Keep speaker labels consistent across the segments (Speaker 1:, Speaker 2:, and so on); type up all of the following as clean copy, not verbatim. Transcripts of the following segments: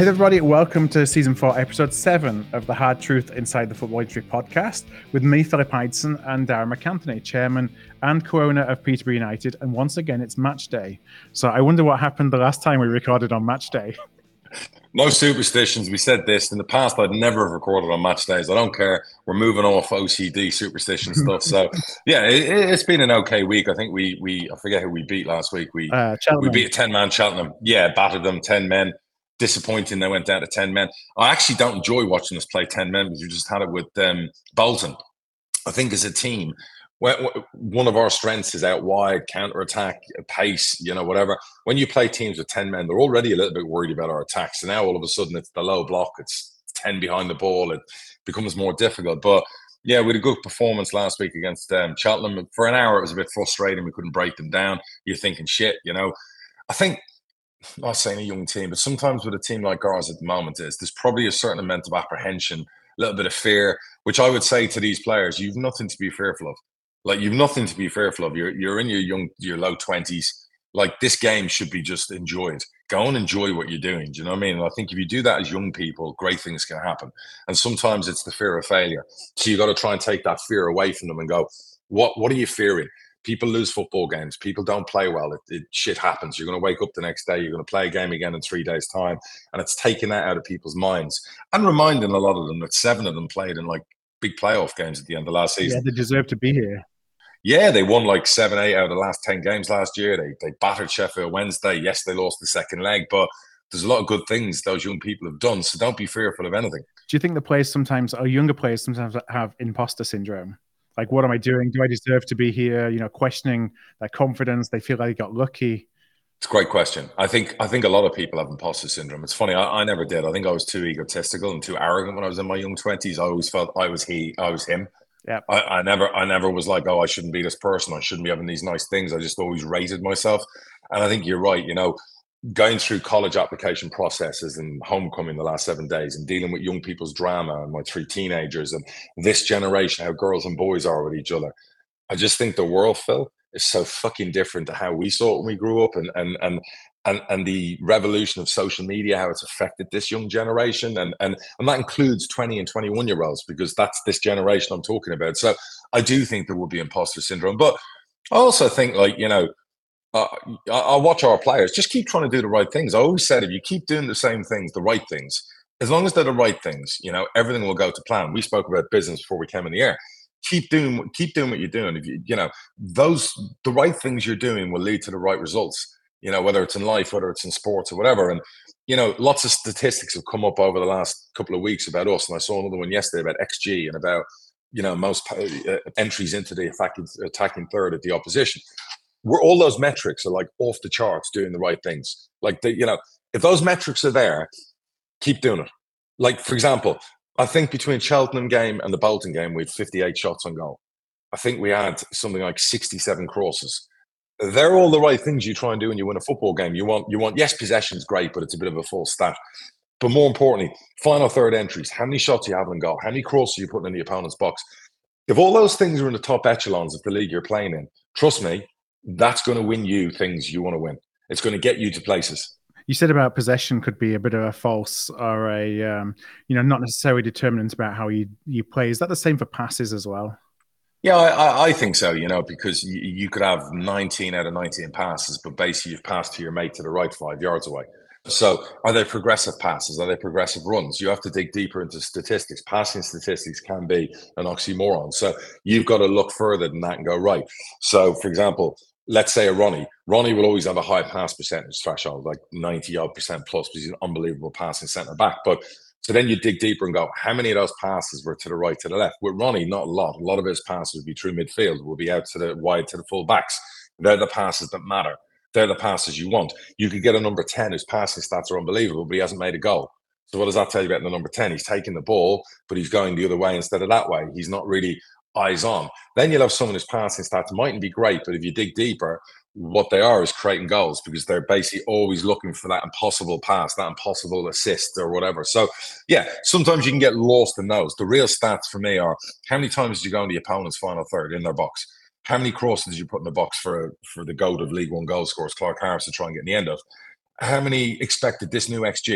Speaker 1: everybody, welcome to Season 4, Episode 7 of the Hard Truth Inside the Football Industry podcast with me, Philip Ideson, and Darren McAnthony, Chairman and co-owner of Peterborough United, and once again, it's match day. So I wonder what happened the last time we recorded on match day.
Speaker 2: No superstitions. We said this in the past. I'd never have recorded on match days. I don't care. We're moving off OCD superstition stuff. So yeah, it's been an okay week. I think we I forget who we beat last week. We beat a 10-man Cheltenham. Yeah, battered them 10 men. Disappointing. They went down to 10 men. I actually don't enjoy watching us play 10 men because we just had it with Bolton. I think as a team, one of our strengths is out wide, counter-attack, pace, whatever. When you play teams with 10 men, they're already a little bit worried about our attacks. So now all of a sudden it's the low block, it's 10 behind the ball, it becomes more difficult. But yeah, we had a good performance last week against Cheltenham. For an hour, it was a bit frustrating. We couldn't break them down. You're thinking, shit, I think, I'm not saying a young team, but sometimes with a team like ours at the moment there's probably a certain amount of apprehension, a little bit of fear, which I would say to these players, you've nothing to be fearful of. Like, you've nothing to be fearful of. You're in your low 20s. Like, this game should be just enjoyed. Go and enjoy what you're doing. Do you know what I mean? And I think if you do that as young people, great things can happen. And sometimes it's the fear of failure. So you got to try and take that fear away from them and go, what are you fearing? People lose football games. People don't play well. Shit happens. You're going to wake up the next day. You're going to play a game again in 3 days' time. And it's taking that out of people's minds and reminding a lot of them that 7 of them played in like big playoff games at the end of last season.
Speaker 1: Yeah, they deserve to be here.
Speaker 2: Yeah, they won like 7-8 out of the last 10 games last year. They battered Sheffield Wednesday. Yes, they lost the second leg, but there's a lot of good things those young people have done. So don't be fearful of anything.
Speaker 1: Do you think the players sometimes, or younger players sometimes, have imposter syndrome? Like, what am I doing? Do I deserve to be here? Questioning their confidence. They feel like they got lucky.
Speaker 2: It's a great question. I think a lot of people have imposter syndrome. It's funny. I never did. I think I was too egotistical and too arrogant when I was in my young 20s. I always felt I was him.
Speaker 1: Yeah.
Speaker 2: I never was like, oh, I shouldn't be this person. I shouldn't be having these nice things. I just always rated myself. And I think you're right. Going through college application processes and homecoming the last 7 days and dealing with young people's drama and my 3 teenagers and this generation, how girls and boys are with each other. I just think the world, Phil, is so fucking different to how we saw it when we grew up and the revolution of social media, how it's affected this young generation. And that includes 20 and 21-year-olds, because that's this generation I'm talking about. So I do think there will be imposter syndrome. But I also think, I watch our players just keep trying to do the right things. I always said, if you keep doing the same things, the right things, as long as they're the right things, everything will go to plan. We spoke about business before we came in the air. Keep doing what you're doing. If the right things you're doing will lead to the right results. Whether it's in life, whether it's in sports or whatever. And lots of statistics have come up over the last couple of weeks about us. And I saw another one yesterday about XG and about most entries into the attacking third of the opposition. Where all those metrics are like off the charts, doing the right things. Like if those metrics are there, keep doing it. Like, for example, I think between Cheltenham game and the Bolton game, we had 58 shots on goal. I think we had something like 67 crosses. They're all the right things you try and do when you win a football game. You want, yes, possession's great, but it's a bit of a false stat. But more importantly, final third entries, how many shots you have on goal, how many crosses you putting in the opponent's box. If all those things are in the top echelons of the league you're playing in, trust me, that's going to win you things you want to win. It's going to get you to places.
Speaker 1: You said about possession could be a bit of a false or a, not necessarily determinant about how you play. Is that the same for passes as well?
Speaker 2: Yeah, I think so, because you could have 19 out of 19 passes, but basically you've passed to your mate to the right 5 yards away. So are they progressive passes? Are they progressive runs? You have to dig deeper into statistics. Passing statistics can be an oxymoron. So you've got to look further than that and go, right. So, for example, let's say a Ronnie. Ronnie will always have a high pass percentage threshold, like 90-odd% plus, because he's an unbelievable passing centre back. But so then you dig deeper and go, how many of those passes were to the right, to the left? With Ronnie, not a lot. A lot of his passes would be through midfield, would be out to the wide to the full backs. They're the passes that matter. They're the passes you want. You could get a number 10 whose passing stats are unbelievable, but he hasn't made a goal. So what does that tell you about the number 10? He's taking the ball, but he's going the other way instead of that way. He's not really eyes on. Then you'll have someone whose passing stats mightn't be great, but if you dig deeper, what they are is creating goals, because they're basically always looking for that impossible pass, that impossible assist or whatever. So yeah, sometimes you can get lost in those. The real stats for me are, how many times did you go in the opponent's final third in their box? How many crosses did you put in the box for the GOAT of League One goal scorers, Clark Harris, to try and get in the end of? How many expected this new XG?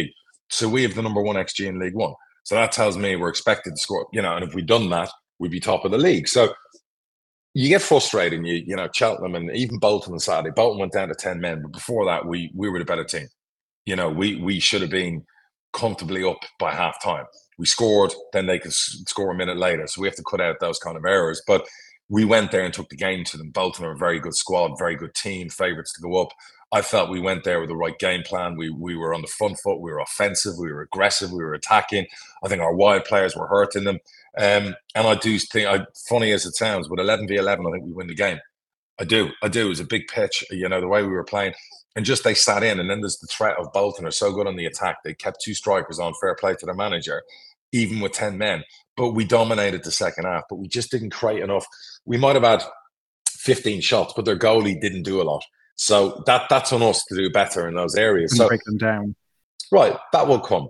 Speaker 2: So we have the number one XG in League One. So that tells me we're expected to score, and if we'd done that, we'd be top of the league. So you get frustrated. Cheltenham and even Bolton on Saturday. Bolton went down to 10 men, but before that, we were the better team. We should have been comfortably up by half time. We scored, then they could score a minute later. So we have to cut out those kind of errors. But we went there and took the game to them. Bolton are a very good squad, very good team, favourites to go up. I felt we went there with the right game plan. We were on the front foot. We were offensive. We were aggressive. We were attacking. I think our wide players were hurting them. And I do think, funny as it sounds, with 11v11, I think we win the game. I do. It was a big pitch, the way we were playing. And just they sat in. And then there's the threat of Bolton are so good on the attack. They kept 2 strikers on, fair play to their manager, even with 10 men. But we dominated the second half. But we just didn't create enough. We might have had 15 shots, but their goalie didn't do a lot. So that's on us to do better in those areas. So
Speaker 1: break them down.
Speaker 2: Right. That will come.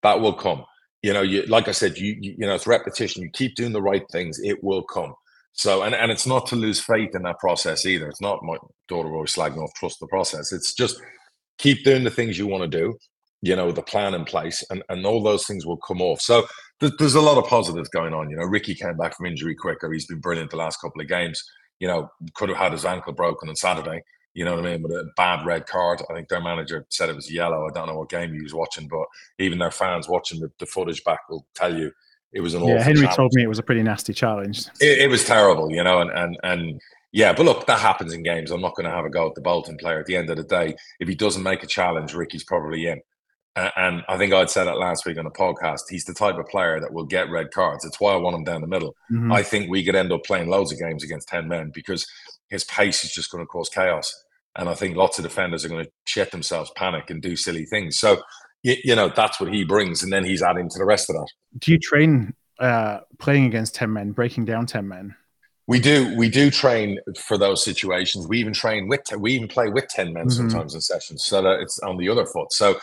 Speaker 2: Like I said, it's repetition. You keep doing the right things, it will come. So, and it's not to lose faith in that process either. It's not my daughter always slagging off, trust the process. It's just keep doing the things you want to do, the plan in place, and all those things will come off. So there's a lot of positives going on. Ricky came back from injury quicker. He's been brilliant the last couple of games. Could have had his ankle broken on Saturday. You know what I mean? With a bad red card. I think their manager said it was yellow. I don't know what game he was watching, but even their fans watching the footage back will tell you it was an awful
Speaker 1: Henry
Speaker 2: challenge.
Speaker 1: told me it was a pretty nasty challenge.
Speaker 2: It was terrible, and yeah, but look, that happens in games. I'm not going to have a go at the Bolton player. At the end of the day, if he doesn't make a challenge, Ricky's probably in. And I think I'd said it last week on the podcast. He's the type of player that will get red cards. It's why I want him down the middle. Mm-hmm. I think we could end up playing loads of games against 10 men because his pace is just going to cause chaos. And I think lots of defenders are going to shit themselves, panic, and do silly things. So, that's what he brings. And then he's adding to the rest of that.
Speaker 1: Do you train playing against 10 men, breaking down 10 men?
Speaker 2: We do train for those situations. We even play with 10 men sometimes in sessions so that it's on the other foot. So,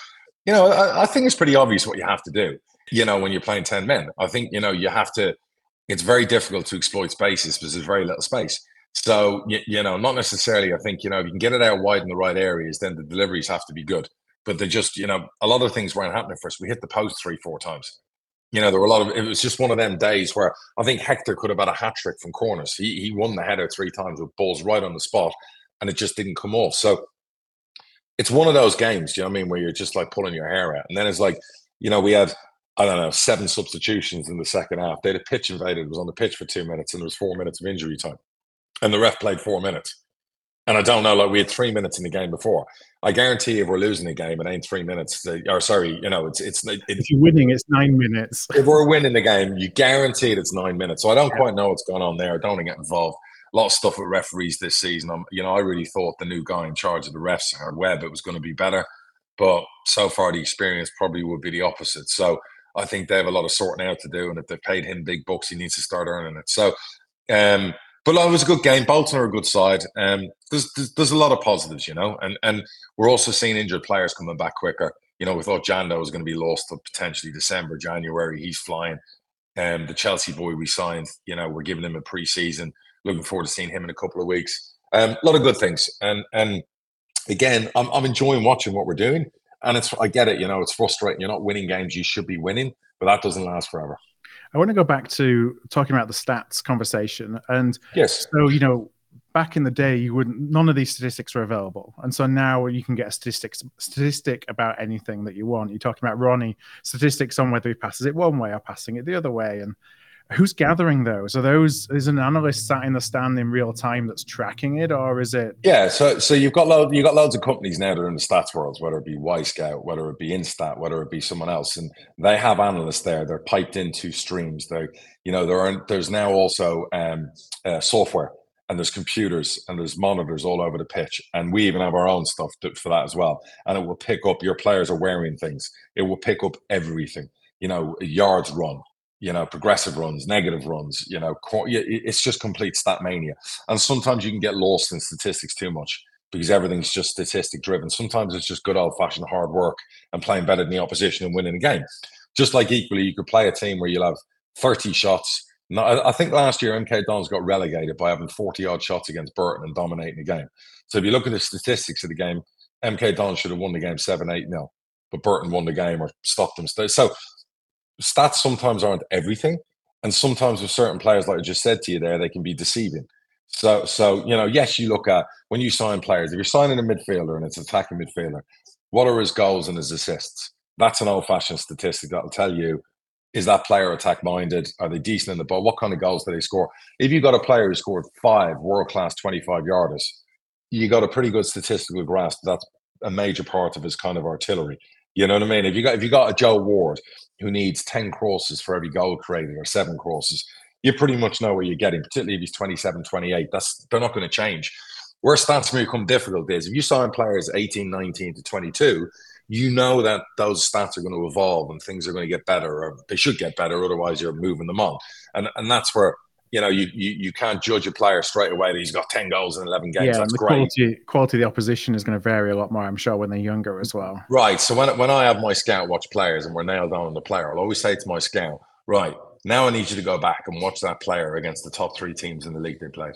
Speaker 2: I think it's pretty obvious what you have to do, when you're playing 10 men. I think, you have to, it's very difficult to exploit spaces because there's very little space. So, not necessarily, I think, if you can get it out wide in the right areas, then the deliveries have to be good. But they just, a lot of things weren't happening for us. We hit the post 3-4 times. There were it was just one of them days where I think Hector could have had a hat trick from corners. He won the header 3 times with balls right on the spot and it just didn't come off. So it's one of those games, where you're just like pulling your hair out. And then it's like, we had, 7 substitutions in the second half. They had a pitch invaded, was on the pitch for 2 minutes and there was 4 minutes of injury time. And the ref played 4 minutes. And I don't know, we had 3 minutes in the game before. I guarantee if we're losing a game, it ain't 3 minutes. If
Speaker 1: you're winning, it's 9 minutes.
Speaker 2: If we're winning the game, you guarantee it's 9 minutes. So I don't quite know what's going on there. I don't want to get involved. A lot of stuff with referees this season. I really thought the new guy in charge of the refs, Webb, it was going to be better. But so far, the experience probably would be the opposite. So I think they have a lot of sorting out to do. And if they've paid him big bucks, he needs to start earning it. So, but it was a good game. Bolton are a good side. There's a lot of positives, and we're also seeing injured players coming back quicker. We thought Jando was going to be lost to potentially December, January. He's flying. The Chelsea boy we signed, we're giving him a pre-season. Looking forward to seeing him in a couple of weeks. A lot of good things. And again, I'm enjoying watching what we're doing. And I get it, it's frustrating. You're not winning games you should be winning, but that doesn't last forever.
Speaker 1: I want to go back to talking about the stats conversation. And
Speaker 2: yes.
Speaker 1: So, back in the day, none of these statistics were available. And so now you can get a statistic about anything that you want. You're talking about Ronnie, statistics on whether he passes it one way or passing it the other way. And who's gathering those? Is an analyst sat in the stand in real time that's tracking it, or is it?
Speaker 2: Yeah, so you've got loads of companies now that are in the stats world, whether it be Wisecout, whether it be Instat, whether it be someone else, and they have analysts there. They're piped into streams. There's now also software, and there's computers and there's monitors all over the pitch, and we even have our own stuff for that as well. And it will pick up your players are wearing things. It will pick up everything. Yards run. Progressive runs, negative runs, it's just complete stat mania. And sometimes you can get lost in statistics too much because everything's just statistic driven. Sometimes it's just good old fashioned hard work and playing better than the opposition and winning a game. Just like equally, you could play a team where you'll have 30 shots. Now, I think last year MK Dons got relegated by having 40 odd shots against Burton and dominating the game. So if you look at the statistics of the game, MK Dons should have won the game 7-8-0. but Burton won the game or stopped them. So stats sometimes aren't everything. And sometimes with certain players, like I just said to you there, they can be deceiving. So yes, you look at when you sign players, if you're signing a midfielder and it's an attacking midfielder, what are his goals and his assists? That's an old-fashioned statistic that'll tell you, is that player attack-minded? Are they decent in the ball? What kind of goals do they score? If you've got a player who scored 5 world-class 25-yarders, you got a pretty good statistical grasp. That's a major part of his kind of artillery. You know what I mean? If you got a Joe Ward who needs 10 crosses for every goal created or 7 crosses, you pretty much know what you're getting, particularly if he's 27, 28. They're not going to change. Where stats may become difficult is if you sign players 18, 19 to 22, you know that those stats are going to evolve and things are going to get better, or they should get better. Otherwise, you're moving them on. And that's where, you can't judge a player straight away that he's got 10 goals in 11 games.
Speaker 1: Yeah,
Speaker 2: that's
Speaker 1: and the
Speaker 2: great.
Speaker 1: quality of the opposition is going to vary a lot more, I'm sure, when they're younger as well.
Speaker 2: Right. So when I have my scout watch players and we're nailed on the player, I'll always say to my scout, right, now I need you to go back and watch that player against the top 3 teams in the league they played.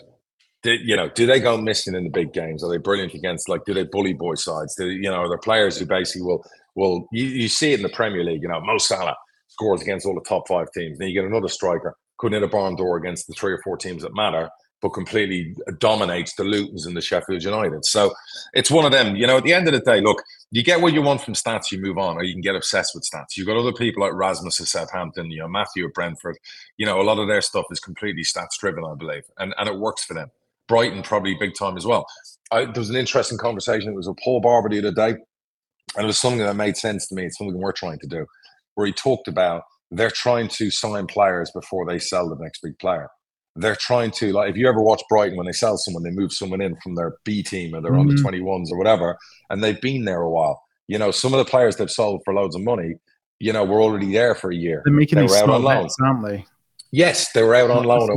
Speaker 2: Do they go missing in the big games? Are they brilliant against, do they bully boy sides? Are there players who basically will you see it in the Premier League, Mo Salah scores against all the top 5 teams. Then you get another striker, couldn't hit a barn door against the 3 or 4 teams that matter, but completely dominates the Lutons and the Sheffield United. So it's one of them, at the end of the day, look, you get what you want from stats, you move on, or you can get obsessed with stats. You've got other people like Rasmus at Southampton, Matthew at Brentford. A lot of their stuff is completely stats driven, I believe, and it works for them. Brighton probably big time as well. There was an interesting conversation. It was with Paul Barber the other day, and it was something that made sense to me. It's something we're trying to do, where he talked about they're trying to sign players before they sell the next big player. They're trying to, if you ever watch Brighton, when they sell someone, they move someone in from their B team or their under 21s or whatever, and they've been there a while. Some of the players they've sold for loads of money, were already there for a year.
Speaker 1: They're making these small bets, aren't they?
Speaker 2: Yes, they were out on loan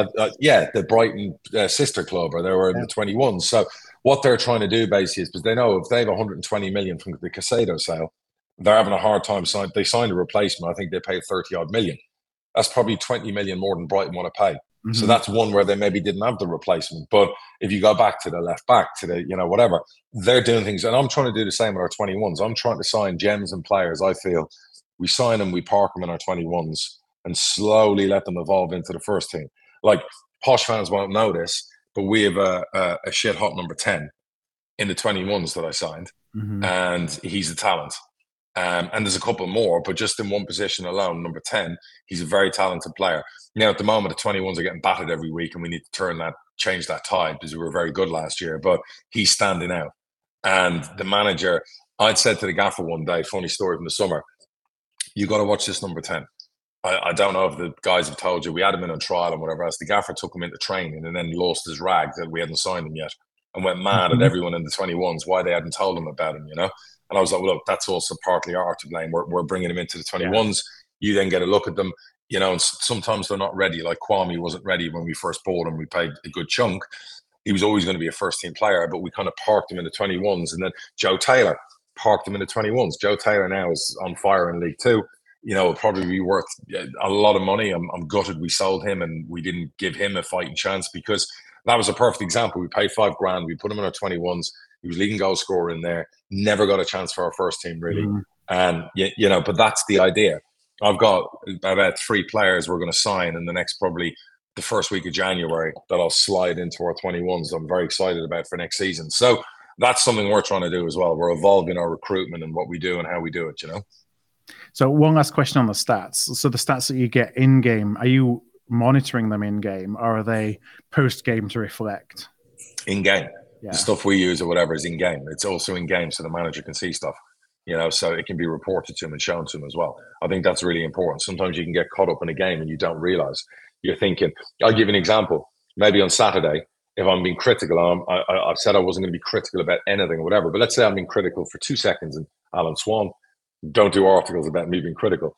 Speaker 2: at the Brighton sister club, or they were in the 21s. So what they're trying to do basically is, because they know if they have 120 million from the Caicedo sale, they're having a hard time signing. They signed a replacement. I think they paid 30 odd million. That's probably 20 million more than Brighton want to pay. Mm-hmm. So that's one where they maybe didn't have the replacement. But if you go back to the left back, to the, whatever, they're doing things. And I'm trying to do the same with our 21s. I'm trying to sign gems and players. I feel we sign them, we park them in our 21s, and slowly let them evolve into the first team. Posh fans won't know this, but we have a shit hot number 10 in the 21s that I signed, and he's a talent. And there's a couple more, but just in one position alone, number 10, he's a very talented player. Now, at the moment, the 21s are getting battered every week, and we need to change that tide, because we were very good last year, but he's standing out. And the manager, I'd said to the gaffer one day, funny story from the summer, you got to watch this number 10. I don't know if the guys have told you, we had him in on trial and whatever else. The gaffer took him into training and then lost his rag that we hadn't signed him yet, and went mad at everyone in the 21s why they hadn't told him about him, And I was like, well, look, that's also partly our to blame. We're bringing him into the 21s. Yeah. You then get a look at them, and sometimes they're not ready. Like Kwame wasn't ready when we first bought him. We paid a good chunk. He was always going to be a first-team player, but we kind of parked him in the 21s. And then Joe Taylor parked him in the 21s. Joe Taylor now is on fire in League Two. It'll probably be worth a lot of money. I'm gutted we sold him and we didn't give him a fighting chance, because that was a perfect example. We paid $5,000. We put him in our 21s. He was leading goal scorer in there. Never got a chance for our first team, really. And, but that's the idea. I've got about 3 players we're going to sign in the next, probably the first week of January, that I'll slide into our 21s. I'm very excited about for next season. So that's something we're trying to do as well. We're evolving our recruitment and what we do and how we do it,
Speaker 1: So one last question on the stats. So the stats that you get in-game, are you monitoring them in-game, or are they post-game to reflect?
Speaker 2: In-game. Yeah. The stuff we use or whatever is in-game. It's also in-game so the manager can see stuff, so it can be reported to him and shown to him as well. I think that's really important. Sometimes you can get caught up in a game and you don't realize. You're thinking, I'll give you an example. Maybe on Saturday, if I'm being critical, I've said I wasn't going to be critical about anything or whatever, but let's say I'm being critical for 2 seconds, and Alan Swan, don't do articles about me being critical.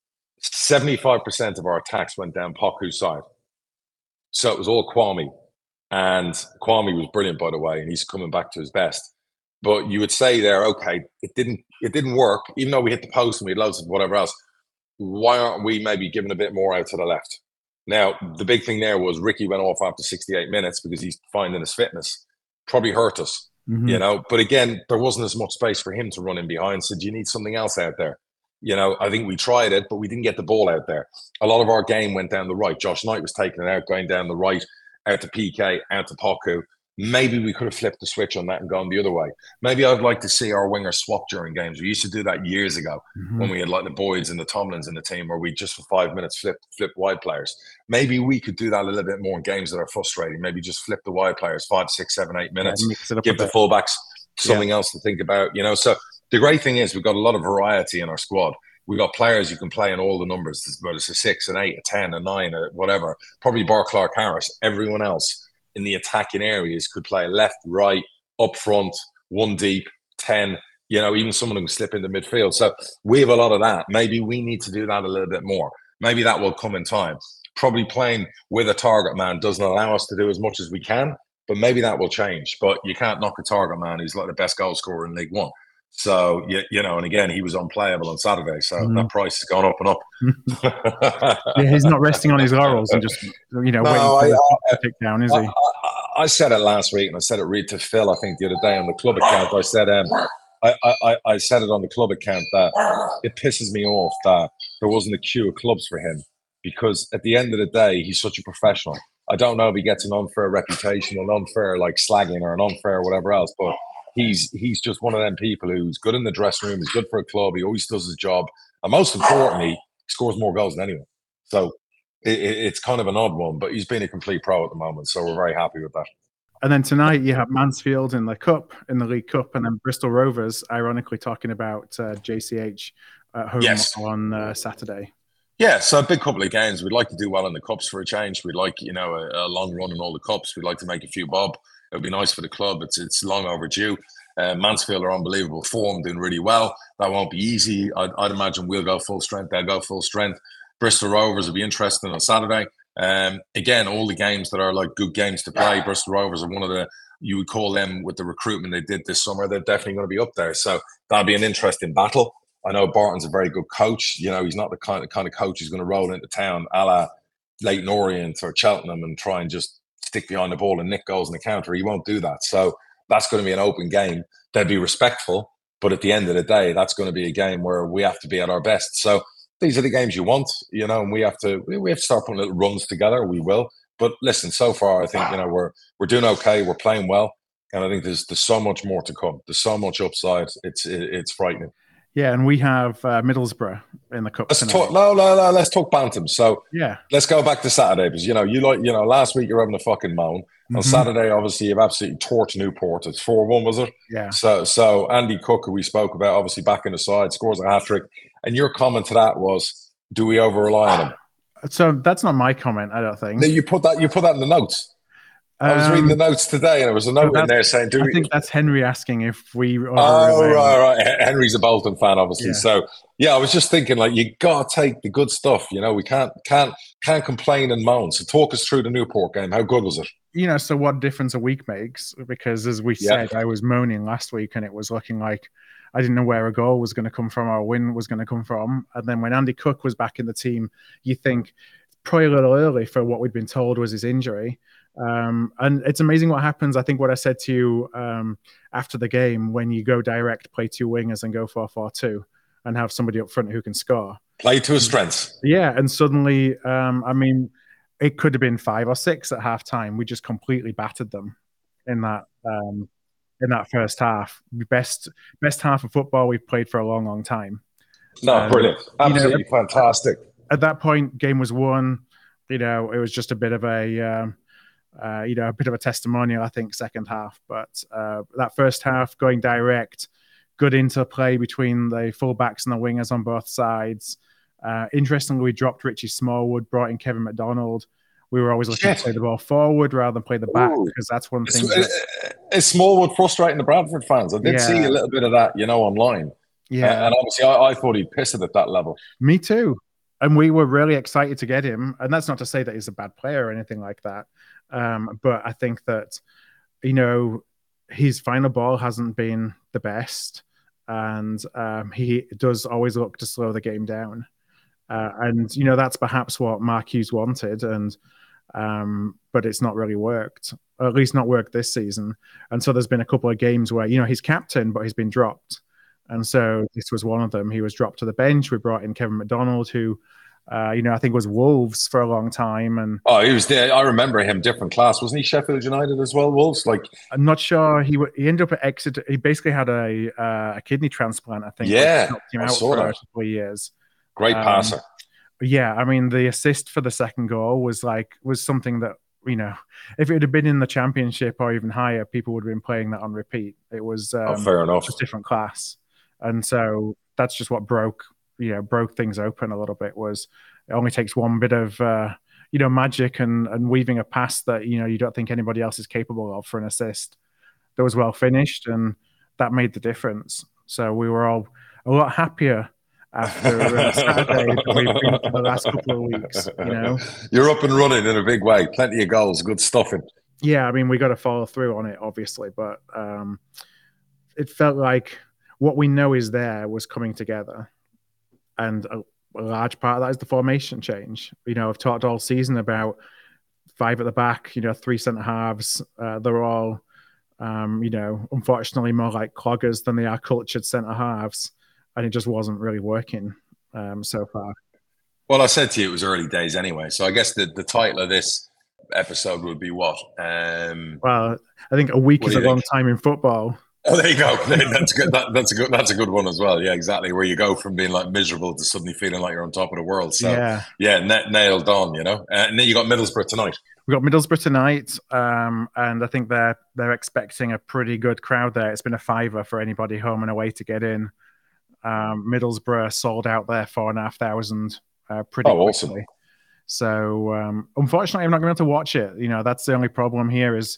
Speaker 2: 75% of our attacks went down Poku's side. So it was all Kwame. And Kwame was brilliant, by the way, and he's coming back to his best. But you would say there, okay, it didn't work, even though we hit the post and we had loads of whatever else. Why aren't we maybe giving a bit more out to the left? Now, the big thing there was Ricky went off after 68 minutes because he's finding his fitness. Probably hurt us. you know. But again, there wasn't as much space for him to run in behind. So do you need something else out there? You know, I think we tried it, but we didn't get the ball out there. A lot of our game went down the right. Josh Knight was taking it out, going down the right, out to PK, out to Poku. Maybe we could have flipped the switch on that and gone the other way. Maybe I'd like to see our wingers swap during games. We used to do that years ago when we had like the Boyds and the Tomlins in the team, where we just for 5 minutes flip wide players. Maybe we could do that a little bit more in games that are frustrating. Maybe just flip the wide players 5, 6, 7, 8 minutes. Give the fullbacks something else to think about. You know, so the great thing is we've got a lot of variety in our squad. We've got players you can play in all the numbers, whether it's a 6, an 8, a 10, a 9, or whatever. Probably Bar Clark Harris. Everyone else in the attacking areas could play left, right, up front, one deep, 10, you know, even someone who can slip into midfield. So we have a lot of that. Maybe we need to do that a little bit more. Maybe that will come in time. Probably playing with a target man doesn't allow us to do as much as we can, but maybe that will change. But you can't knock a target man who's like the best goal scorer in League One. So, you know, and again, he was unplayable on Saturday. So that price has gone up and up.
Speaker 1: Yeah, he's not resting on his laurels and just, you know, waiting for the tick down, is he?
Speaker 2: I said it last week, and I said it to Phil, I think, the other day on the club account. I said, I said it on the club account that it pisses me off that there wasn't a queue of clubs for him, because at the end of the day, he's such a professional. I don't know if he gets an unfair reputation, an unfair like slagging or an unfair whatever else, but he's just one of them people who's good in the dressing room. He's good for a club. He always does his job. And most importantly, he scores more goals than anyone. So it's kind of an odd one, but he's been a complete pro at the moment. So we're very happy with that.
Speaker 1: And then tonight you have Mansfield in the Cup, in the League Cup, and then Bristol Rovers, ironically talking about JCH at home on Saturday.
Speaker 2: Yeah, so a big couple of games. We'd like to do well in the Cups for a change. We'd like, you know, a long run in all the Cups. We'd like to make a few bob. It would be nice for the club. It's long overdue. Mansfield are unbelievable form, doing really well. That won't be easy. I'd imagine we'll go full strength. They'll go full strength. Bristol Rovers will be interesting on Saturday. Again, all the games that are like good games to play. Bristol Rovers are one of the, you would call them with the recruitment they did this summer, they're definitely going to be up there. So that'll be an interesting battle. I know Barton's a very good coach. You know, he's not the kind of coach who's going to roll into town a la Leyton Orient or Cheltenham and try and just stick behind the ball and nick goals in the counter. He won't do that. So that's going to be an open game. They'll be respectful, but at the end of the day, that's going to be a game where we have to be at our best. So these are the games you want, you know, and we have to start putting little runs together. We will. But listen, so far, I think, you know, we're doing okay. We're playing well. And I think there's so much more to come. There's so much upside. It's frightening.
Speaker 1: Yeah, and we have Middlesbrough in the Cup.
Speaker 2: Let's talk Bantam. So
Speaker 1: yeah,
Speaker 2: let's go back to Saturday, because, you know, last week you're having a fucking moan. On Saturday, obviously, you've absolutely torched Newport. It's 4-1, was it?
Speaker 1: Yeah.
Speaker 2: So Andy Cook, who we spoke about, obviously back in the side, scores a hat-trick. And your comment to that was, do we over-rely on him?
Speaker 1: So that's not my comment, I don't think.
Speaker 2: You put that in the notes. I was reading the notes today, and there was a note in there saying,
Speaker 1: I think that's Henry asking if we...
Speaker 2: right. Henry's a Bolton fan, obviously. Yeah. So, yeah, I was just thinking, like, you got to take the good stuff. You know, we can't complain and moan. So talk us through the Newport game. How good was it? You
Speaker 1: know, so what difference a week makes? Because as we said, I was moaning last week, and it was looking like I didn't know where a goal was going to come from or a win was going to come from. And then when Andy Cook was back in the team, you think probably a little early for what we'd been told was his injury. And it's amazing what happens. I think what I said to you after the game, when you go direct, play two wingers and go 4-4-2 and have somebody up front who can score.
Speaker 2: Play to his strengths.
Speaker 1: Yeah, and suddenly, I mean, it could have been 5 or 6 at halftime. We just completely battered them in that first half. Best half of football we've played for a long, long time.
Speaker 2: No, brilliant. Absolutely fantastic.
Speaker 1: At that point, game was won. You know, it was just a bit of a testimonial, I think, second half. But that first half, going direct, good interplay between the fullbacks and the wingers on both sides. Interestingly, we dropped Richie Smallwood, brought in Kevin McDonald. We were always looking to play the ball forward rather than play the back, because that's one thing.
Speaker 2: Is Smallwood frustrating the Bradford fans? I did see a little bit of that, you know, online. Yeah. And obviously, I thought he'd piss it at that level.
Speaker 1: Me too. And we were really excited to get him. And that's not to say that he's a bad player or anything like that. But I think that, you know, his final ball hasn't been the best. And he does always look to slow the game down. And, you know, that's perhaps what Mark Hughes wanted. And but it's not really worked, or at least not worked this season. And so there's been a couple of games where, he's captain, but he's been dropped. And so this was one of them. He was dropped to the bench. We brought in Kevin McDonald, who, I think was Wolves for a long time. And
Speaker 2: he was there. I remember him, different class. Wasn't he Sheffield United as well, Wolves?
Speaker 1: I'm not sure. He ended up at Exeter. He basically had a kidney transplant, I think.
Speaker 2: Yeah,
Speaker 1: knocked him out for a couple of years.
Speaker 2: Great passer.
Speaker 1: Yeah, I mean, the assist for the second goal was something that, if it had been in the Championship or even higher, people would have been playing that on repeat. It was
Speaker 2: fair enough.
Speaker 1: Just different class. And so that's just what broke things open a little bit. Was it only takes one bit of magic and weaving a pass that you don't think anybody else is capable of for an assist that was well finished, and that made the difference. So we were all a lot happier after Saturday than we've been for the last couple of weeks.
Speaker 2: You're up and running in a big way. Plenty of goals, good stuffing.
Speaker 1: Yeah, I mean, we got to follow through on it, obviously, but it felt like what we know is there was coming together, and a large part of that is the formation change. I've talked all season about 5 at the back, 3 centre halves. They're all, unfortunately more like cloggers than they are cultured centre halves, and it just wasn't really working so far.
Speaker 2: Well, I said to you it was early days anyway, so I guess the title of this episode would be what?
Speaker 1: Well, I think a week is a long time in football.
Speaker 2: Oh, there you go. That's good. That's a good one as well. Yeah, exactly. Where you go from being miserable to suddenly feeling like you're on top of the world. So yeah, nailed on. And then you got Middlesbrough tonight.
Speaker 1: We got Middlesbrough tonight, and I think they're expecting a pretty good crowd there. It's been a $5 for anybody home and away to get in. Middlesbrough sold out there 4,500 pretty quickly.
Speaker 2: Awesome.
Speaker 1: So unfortunately, I'm not going to be able to watch it. That's the only problem here is.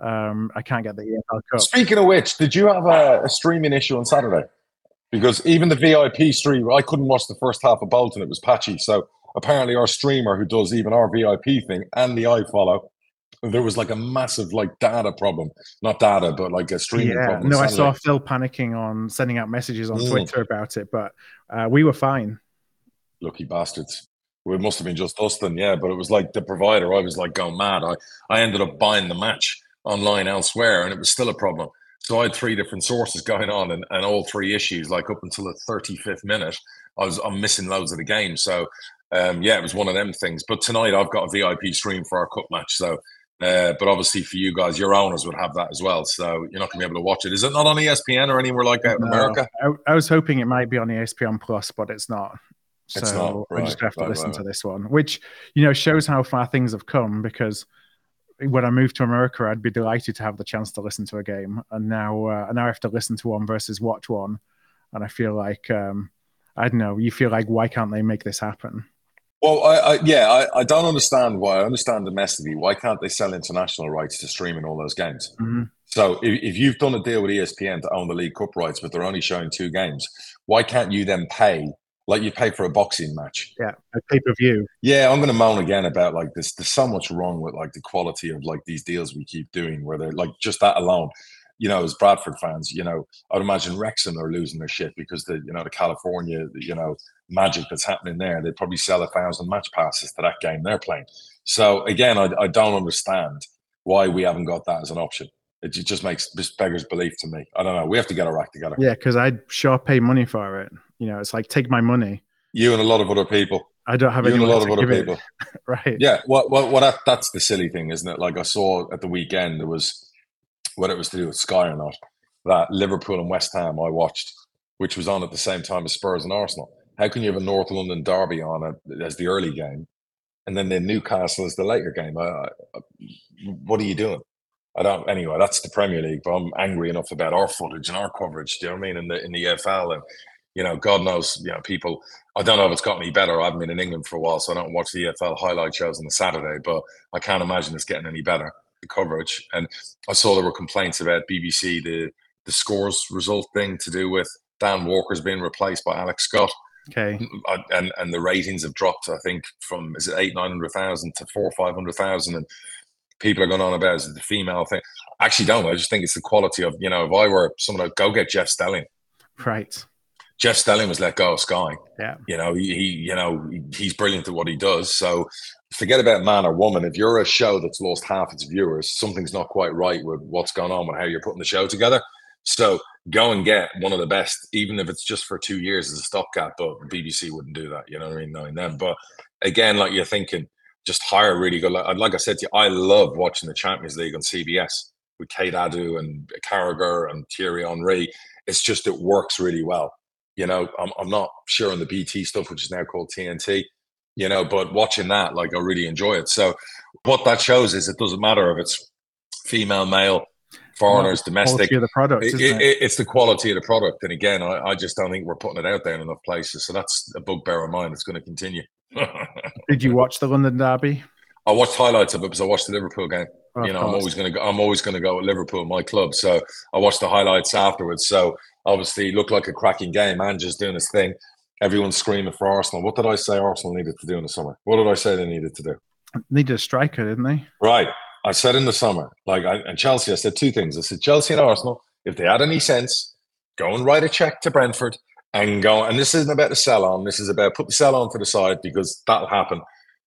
Speaker 1: I can't get the EFL Cup.
Speaker 2: Speaking of which, did you have a streaming issue on Saturday? Because even the VIP stream, I couldn't watch the first half of Bolton. It was patchy. So apparently our streamer who does even our VIP thing and the iFollow, there was a massive data problem. Not data, but a streaming problem.
Speaker 1: No, I saw Phil panicking on sending out messages on Twitter about it, but we were fine.
Speaker 2: Lucky bastards. Well, it must have been just us then, yeah. But it was the provider. I was going mad. I ended up buying the match online elsewhere, and it was still a problem. So I had 3 different sources going on, and all 3 issues, up until the 35th minute, I'm missing loads of the game. So it was one of them things. But tonight I've got a VIP stream for our cup match. So but obviously for you guys, your owners would have that as well. So you're not gonna be able to watch it. Is it not on ESPN or anywhere like that in America?
Speaker 1: I was hoping it might be on ESPN Plus, but it's not. So
Speaker 2: it's not. Right,
Speaker 1: I just have to listen to this one, which shows how far things have come, because when I moved to America, I'd be delighted to have the chance to listen to a game, and now I have to listen to one versus watch one, and I feel like I don't know. You feel like, why can't they make this happen?
Speaker 2: Well, I don't understand why. I understand domestically. Why can't they sell international rights to streaming all those games?
Speaker 1: Mm-hmm.
Speaker 2: So if you've done a deal with ESPN to own the League Cup rights, but they're only showing 2 games, why can't you then pay? You pay for a boxing match.
Speaker 1: Yeah, a pay-per-view.
Speaker 2: Yeah, I'm going to moan again about this. There's so much wrong with the quality of these deals we keep doing, where they're just that alone. As Bradford fans, I'd imagine Wrexham are losing their shit because the California, magic that's happening there. They'd probably sell 1,000 match passes to that game they're playing. So again, I don't understand why we haven't got that as an option. It just beggars belief to me. I don't know. We have to get our act together.
Speaker 1: Yeah, because I'd sure pay money for it. It's take my money.
Speaker 2: You and a lot of other people.
Speaker 1: I don't have
Speaker 2: anyone. You and a lot of other people.
Speaker 1: Right.
Speaker 2: Yeah. Well, that's the silly thing, isn't it? I saw at the weekend, there was, whether it was to do with Sky or not, that Liverpool and West Ham I watched, which was on at the same time as Spurs and Arsenal. How can you have a North London derby on as the early game, and then the Newcastle as the later game? What are you doing? Anyway, that's the Premier League, but I'm angry enough about our footage and our coverage. Do you know what I mean? In the EFL, and God knows, people. I don't know if it's got any better. I haven't been in England for a while, so I don't watch the EFL highlight shows on the Saturday. But I can't imagine it's getting any better, the coverage. And I saw there were complaints about BBC, the scores result thing to do with Dan Walker's being replaced by Alex Scott.
Speaker 1: Okay.
Speaker 2: And the ratings have dropped, I think, from 800,000-900,000 to 400,000-500,000, and people are going on about the female thing. I actually don't. I just think it's the quality of, if I were someone, I'd go get Jeff Stelling.
Speaker 1: Right.
Speaker 2: Jeff Stelling was let go of Sky.
Speaker 1: Yeah.
Speaker 2: He's brilliant at what he does. So forget about man or woman. If you're a show that's lost half its viewers, something's not quite right with what's going on with how you're putting the show together. So go and get one of the best, even if it's just for 2 years as a stopgap. But BBC wouldn't do that, you know what I mean, knowing them. But again, like you're thinking, just hire really good. Like I said to you, I love watching the Champions League on CBS with Kate Adu and Carragher and Thierry Henry. It's just, it works really well. I'm not sure on the BT stuff, which is now called TNT, but watching that, like, I really enjoy it. So what that shows is it doesn't matter if it's female, male, foreigners, domestic.
Speaker 1: Of the product,
Speaker 2: it's the quality of the product. And again, I just don't think we're putting it out there in enough places. So that's a bugbear of mine. It's going to continue.
Speaker 1: Did you watch the London Derby?
Speaker 2: I watched highlights of it because I watched the Liverpool game. I'm always going to go with Liverpool, my club. So I watched the highlights afterwards. So obviously, it looked like a cracking game. Ange's doing his thing. Everyone's screaming for Arsenal. What did I say Arsenal needed to do in the summer? What did I say they needed to do?
Speaker 1: Needed a striker, didn't they?
Speaker 2: Right. I said in the summer, and Chelsea, I said two things. I said, Chelsea and Arsenal, if they had any sense, go and write a check to Brentford and go. And this isn't about the sell on. This is about put the sell on to the side because that'll happen.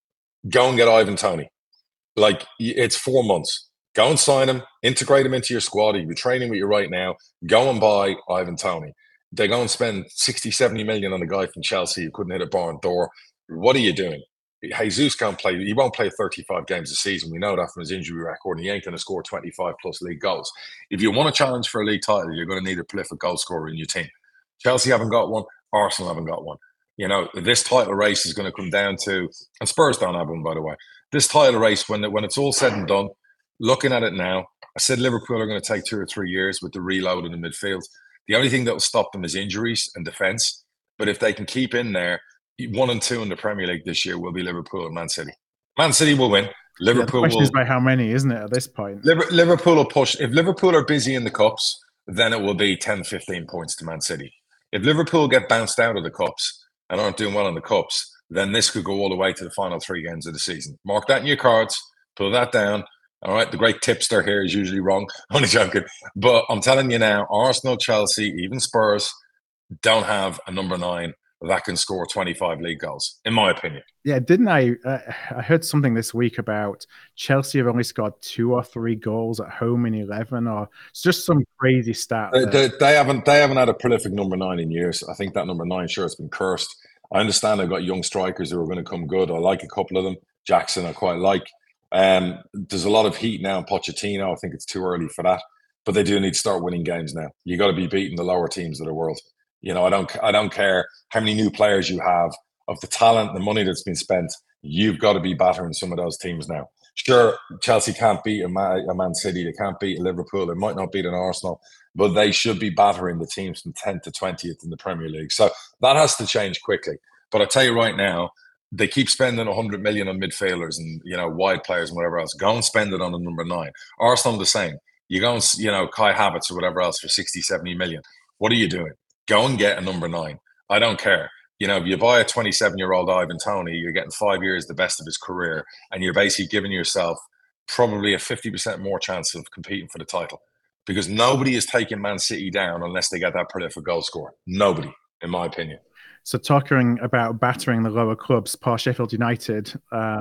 Speaker 2: Go and get Ivan Toney. Like, it's 4 months. Go and sign him, integrate him into your squad. You're training with you right now. Go and buy Ivan Toney. They go and spend 60, 70 million on a guy from Chelsea who couldn't hit a barn door. What are you doing? Jesus can't play. He won't play 35 games a season. We know that from his injury record. And he ain't going to score 25 plus league goals. If you want to challenge for a league title, you're going to need a prolific goal scorer in your team. Chelsea haven't got one. Arsenal haven't got one. This title race is going to come down to, and Spurs don't have one, by the way. This title race, when it's all said and done, looking at it now, I said Liverpool are going to take 2 or 3 years with the reload in the midfield. The only thing that will stop them is injuries and defence. But if they can keep in there, 1 and 2 in the Premier League this year will be Liverpool and Man City. Man City will win. Liverpool
Speaker 1: the question is by how many, isn't it, at this point?
Speaker 2: Liverpool will push. If Liverpool are busy in the Cups, then it will be 10, 15 points to Man City. If Liverpool get bounced out of the Cups and aren't doing well in the Cups, then this could go all the way to the final 3 games of the season. Mark that in your cards. Pull that down. All right, the great tipster here is usually wrong. Only joking. But I'm telling you now, Arsenal, Chelsea, even Spurs don't have a number 9 that can score 25 league goals, in my opinion.
Speaker 1: Yeah, didn't I? I heard something this week about Chelsea have only scored 2 or 3 goals at home in 11, or it's just some crazy stat.
Speaker 2: They haven't had a prolific number 9 in years. I think that number 9, sure, has been cursed. I understand they've got young strikers who are going to come good. I like a couple of them. Jackson, I quite like. There's a lot of heat now in Pochettino. I think it's too early for that, but they do need to start winning games now. You got to be beating the lower teams of the world. I don't care how many new players you have, of the talent, the money that's been spent. You've got to be battering some of those teams now. Sure, Chelsea can't beat a Man City. They can't beat Liverpool. They might not beat an Arsenal, but they should be battering the teams from 10th to 20th in the Premier League. So that has to change quickly. But I tell you right now, they keep spending 100 million on midfielders and wide players and whatever else. Go and spend it on a number 9. Arsenal the same. You go and Kai Havertz or whatever else for 60, 70 million. What are you doing? Go and get a number 9. I don't care. If you buy a 27-year-old Ivan Toney, you're getting 5 years the best of his career, and you're basically giving yourself probably a 50% more chance of competing for the title, because nobody is taking Man City down unless they get that prolific goal scorer. Nobody, in my opinion.
Speaker 1: So talking about battering the lower clubs, poor Sheffield United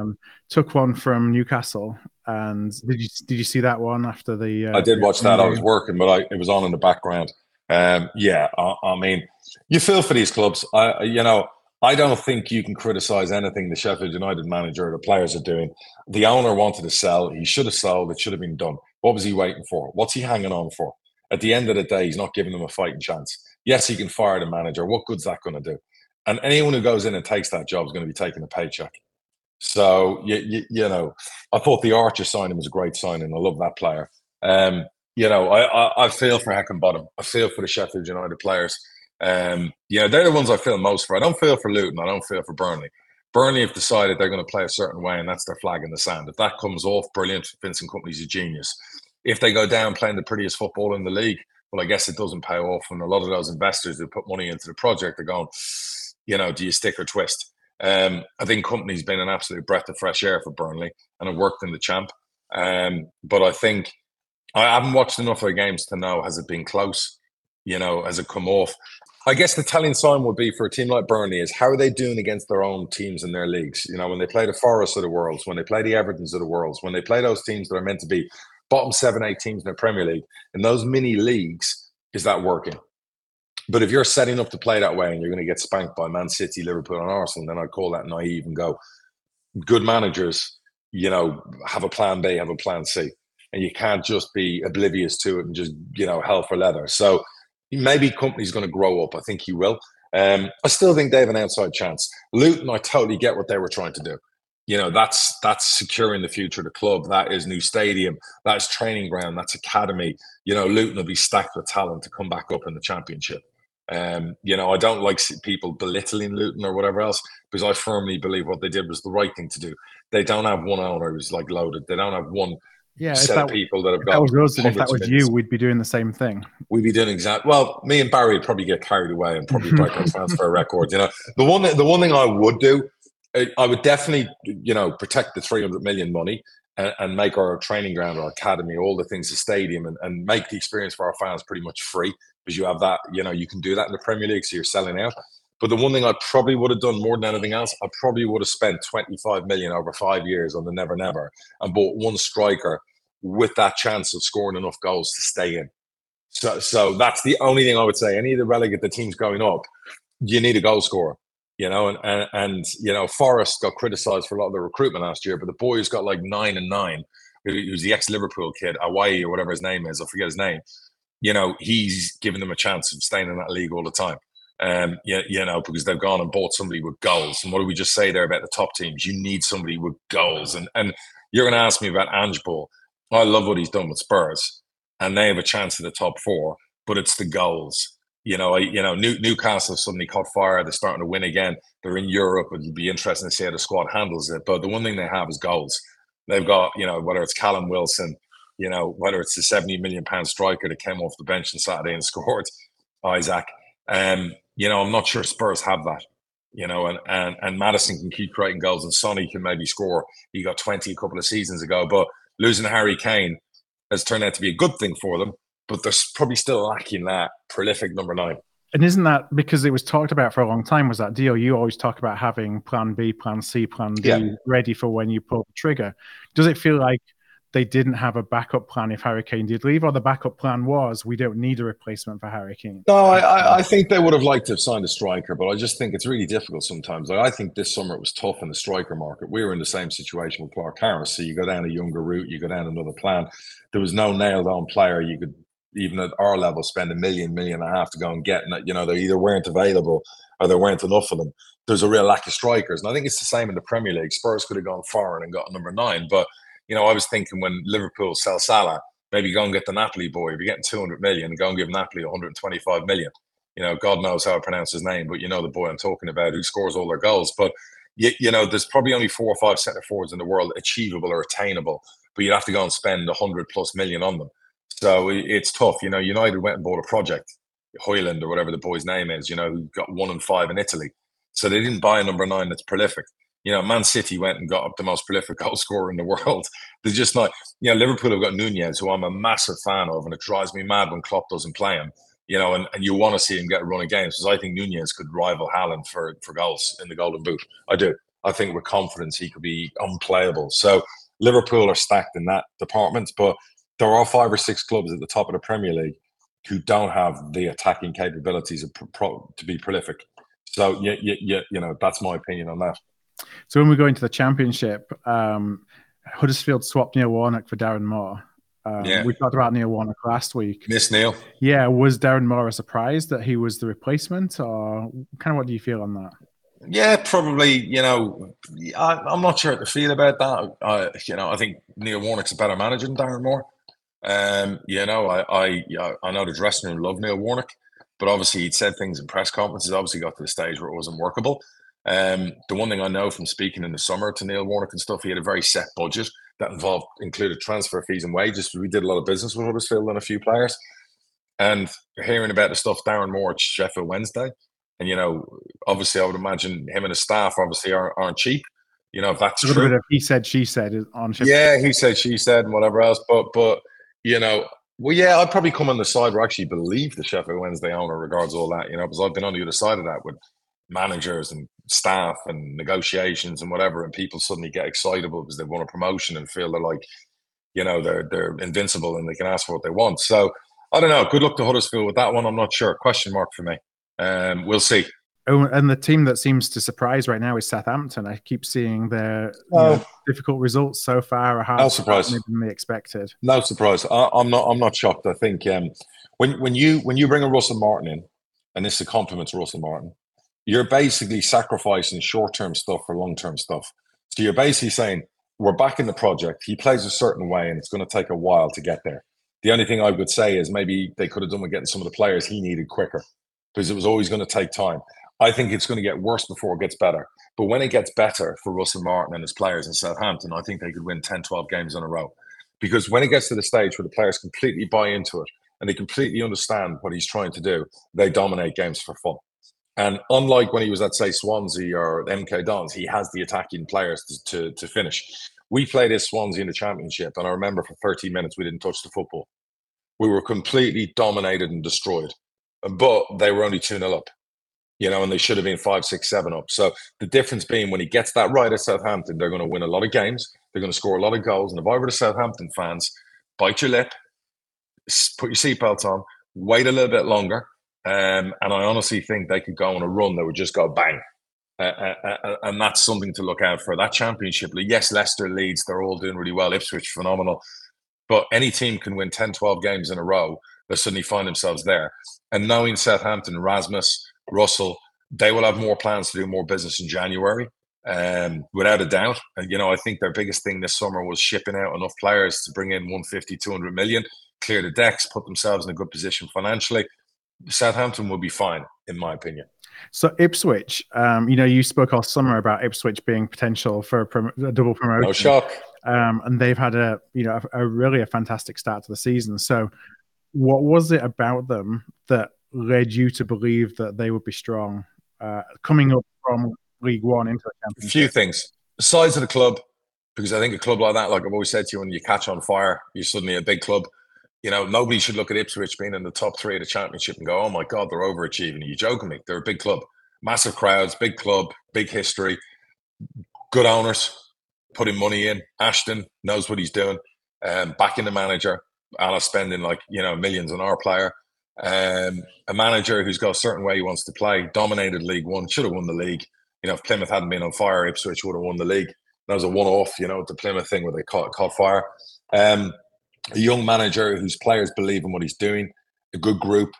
Speaker 1: took one from Newcastle. And did you see that one after the?
Speaker 2: I did watch that. I was working, but it was on in the background. I mean, you feel for these clubs. I don't think you can criticize anything the Sheffield United manager or the players are doing. The owner wanted to sell. He should have sold. It should have been done. What was he waiting for? What's he hanging on for? At the end of the day, he's not giving them a fighting chance. Yes, he can fire the manager. What good's that going to do? And anyone who goes in and takes that job is going to be taking a paycheck. So, I thought the Archer signing was a great signing. I love that player. I feel for Heckingbottom. I feel for the Sheffield United players. They're the ones I feel most for. I don't feel for Luton. I don't feel for Burnley. Burnley have decided they're going to play a certain way, and that's their flag in the sand. If that comes off, brilliant. Vincent Kompany's a genius. If they go down playing the prettiest football in the league, well, I guess it doesn't pay off. And a lot of those investors who put money into the project are going, do you stick or twist? I think Kompany's been an absolute breath of fresh air for Burnley, and it worked in the champ. But I think I haven't watched enough of the games to know, has it been close? Has it come off? I guess the telling sign would be for a team like Burnley is how are they doing against their own teams in their leagues? You know, when they play the Forests of the world, when they play the Evertons of the world, when they play those teams that are meant to be bottom 7, 8 teams in the Premier League, in those mini leagues, is that working? But if you're setting up to play that way and you're going to get spanked by Man City, Liverpool, and Arsenal, then I'd call that naive and go, good managers, you know, have a plan B, have a plan C. And you can't just be oblivious to it and just, you know, hell for leather. So maybe company's going to grow up. I think he will. I still think they have an outside chance. Luton, I totally get what they were trying to do. You know, that's securing the future of the club. That is new stadium. That's training ground. That's academy. You know, Luton will be stacked with talent to come back up in the Championship. You know, I don't like people belittling Luton or whatever else, because I firmly believe what they did was the right thing to do. They don't have one owner who's like loaded. They don't have one set of people that have got.
Speaker 1: That was us, and if that was you, we'd be doing the same thing.
Speaker 2: We'd be doing exactly. Well, me and Barry would probably get carried away and probably break our transfer records. You know, the one thing I would do, I would definitely, you know, protect the 300 million money and make our training ground, our academy, all the things, the stadium, and make the experience for our fans pretty much free, because you have that, you know, you can do that in the Premier League, so you're selling out. But the one thing I probably would have done more than anything else, I probably would have spent 25 million over 5 years on the Never Never and bought one striker with that chance of scoring enough goals to stay in. So that's the only thing I would say. Any of the relegated teams going up, you need a goal scorer. You know, and you know, Forest got criticised for a lot of the recruitment last year, but the boy who's got like 9 and 9, who's the ex-Liverpool kid, Hawaii or whatever his name is, I forget his name. You know, he's given them a chance of staying in that league all the time. You know, because they've gone and bought somebody with goals. And what do we just say there about the top teams? You need somebody with goals. And you're going to ask me about Ange Ball. I love what he's done with Spurs, and they have a chance in the top 4, but it's the goals. You know, Newcastle suddenly caught fire. They're starting to win again. They're in Europe. It'll be interesting to see how the squad handles it. But the one thing they have is goals. They've got, you know, whether it's Callum Wilson, you know, whether it's the £70 million striker that came off the bench on Saturday and scored, Isaac. You know, I'm not sure Spurs have that. You know, and Maddison can keep creating goals, and Sonny can maybe score. He got 20 a couple of seasons ago, but losing Harry Kane has turned out to be a good thing for them. But they're probably still lacking that prolific number 9.
Speaker 1: And isn't that because it was talked about for a long time? Was that deal? You always talk about having plan B, plan C, plan D ready for when you pull the trigger. Does it feel like they didn't have a backup plan if Harry Kane did leave, or the backup plan was we don't need a replacement for Harry Kane?
Speaker 2: No, I think they would have liked to have signed a striker, but I just think it's really difficult sometimes. Like, I think this summer it was tough in the striker market. We were in the same situation with Clark Harris. So you go down a younger route, you go down another plan. There was no nailed-on player you could, even at our level, spend $1 million, $1.5 million to go and get. And, you know, they either weren't available or there weren't enough of them. There's a real lack of strikers. And I think it's the same in the Premier League. Spurs could have gone foreign and got number 9, but you know, I was thinking when Liverpool sell Salah, maybe go and get the Napoli boy. If you're getting 200 million, go and give Napoli 125 million. You know, God knows how I pronounce his name, but you know the boy I'm talking about who scores all their goals. But, you know, there's probably only 4 or 5 centre forwards in the world achievable or attainable, but you'd have to go and spend 100+ million on them. So it's tough. You know, United went and bought a project, Højlund or whatever the boy's name is, you know, who got 1 and 5 in Italy. So they didn't buy a number 9 that's prolific. You know, Man City went and got up the most prolific goal scorer in the world. They're just not, you know, Liverpool have got Nunez, who I'm a massive fan of, and it drives me mad when Klopp doesn't play him, you know, and you want to see him get a run of games, because I think Nunez could rival Haaland for goals in the Golden Boot. I do. I think with confidence he could be unplayable. So Liverpool are stacked in that department, but there are 5 or 6 clubs at the top of the Premier League who don't have the attacking capabilities to be prolific. So, you know, that's my opinion on that.
Speaker 1: So when we go into the Championship, Huddersfield swapped Neil Warnock for Darren Moore. We talked about Neil Warnock last week.
Speaker 2: Miss Neil.
Speaker 1: Yeah, was Darren Moore a surprise that he was the replacement, or kind of what do you feel on that?
Speaker 2: Yeah, probably. You know, I'm not sure how to feel about that. You know, I think Neil Warnock's a better manager than Darren Moore. You know, I know the dressing room loved Neil Warnock, but obviously he'd said things in press conferences. Obviously got to the stage where it wasn't workable. The one thing I know from speaking in the summer to Neil Warnock and stuff, he had a very set budget that included transfer fees and wages. We did a lot of business with Huddersfield and a few players. And hearing about the stuff Darren Moore at Sheffield Wednesday, and, you know, obviously I would imagine him and his staff obviously aren't cheap. You know, if that's true.
Speaker 1: Bit of he said, she said on Sheffield.
Speaker 2: Yeah, he said, she said, and whatever else. But you know, Well, yeah, I'd probably come on the side where I actually believe the Sheffield Wednesday owner regards all that, because I've been on the other side of that with managers and staff and negotiations and whatever, and people suddenly get excitable because they've won a promotion and feel they're like, they're invincible and they can ask for what they want. So I don't know. Good luck to Huddersfield with that one. I'm not sure. Question mark for me. We'll see.
Speaker 1: Oh, and the team that seems to surprise right now is Southampton. I keep seeing their difficult results so far are harder than they expected.
Speaker 2: No surprise. I'm not shocked. I think when you bring a Russell Martin in, and this is a compliment to Russell Martin, you're basically sacrificing short-term stuff for long-term stuff. So you're basically saying, we're back in the project. He plays a certain way, and it's going to take a while to get there. The only thing I would say is maybe they could have done with getting some of the players he needed quicker, because it was always going to take time. I think it's going to get worse before it gets better. But when it gets better for Russell Martin and his players in Southampton, I think they could win 10, 12 games in a row. Because when it gets to the stage where the players completely buy into it and they completely understand what he's trying to do, they dominate games for fun. And unlike when he was at, say, Swansea or MK Dons, he has the attacking players to finish. We played as Swansea in the Championship, and I remember for 30 minutes we didn't touch the football. We were completely dominated and destroyed. But they were only 2-0 up. And they should have been 5, 6, 7 up. So the difference being when he gets that right at Southampton, they're going to win a lot of games. They're going to score a lot of goals. And if I were the Southampton fans, bite your lip, put your seatbelt on, wait a little bit longer. And I honestly think they could go on a run that would just go bang. And that's something to look out for. That Championship League, yes, Leicester, Leeds, they're all doing really well. Ipswich, phenomenal. But any team can win 10, 12 games in a row. They suddenly find themselves there. And knowing Southampton, Rasmus, Russell, they will have more plans to do more business in January, without a doubt. And, I think their biggest thing this summer was shipping out enough players to bring in 150, 200 million, clear the decks, put themselves in a good position financially. Southampton will be fine, in my opinion.
Speaker 1: So Ipswich, you spoke all summer about Ipswich being potential for a double promotion.
Speaker 2: No shock.
Speaker 1: And they've had a really fantastic start to the season. So what was it about them that led you to believe that they would be strong coming up from League One into the Championship?
Speaker 2: A few things. The size of the club, because I think a club like that, like I've always said to you, when you catch on fire, you're suddenly a big club. Nobody should look at Ipswich being in the top 3 of the Championship and go, oh my God, they're overachieving. Are you joking me? They're a big club. Massive crowds, big club, big history, good owners, putting money in. Ashton knows what he's doing. Backing the manager, Alice spending millions on our player. A manager who's got a certain way he wants to play, dominated League One, should have won the league. If Plymouth hadn't been on fire, Ipswich would have won the league. That was a one-off, the Plymouth thing where they caught fire. A young manager whose players believe in what he's doing, a good group.